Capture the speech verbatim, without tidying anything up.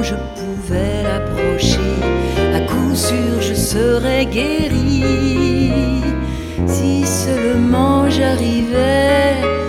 je pouvais l'approcher, à coup sûr je serais guéri. Si seulement j'arrivais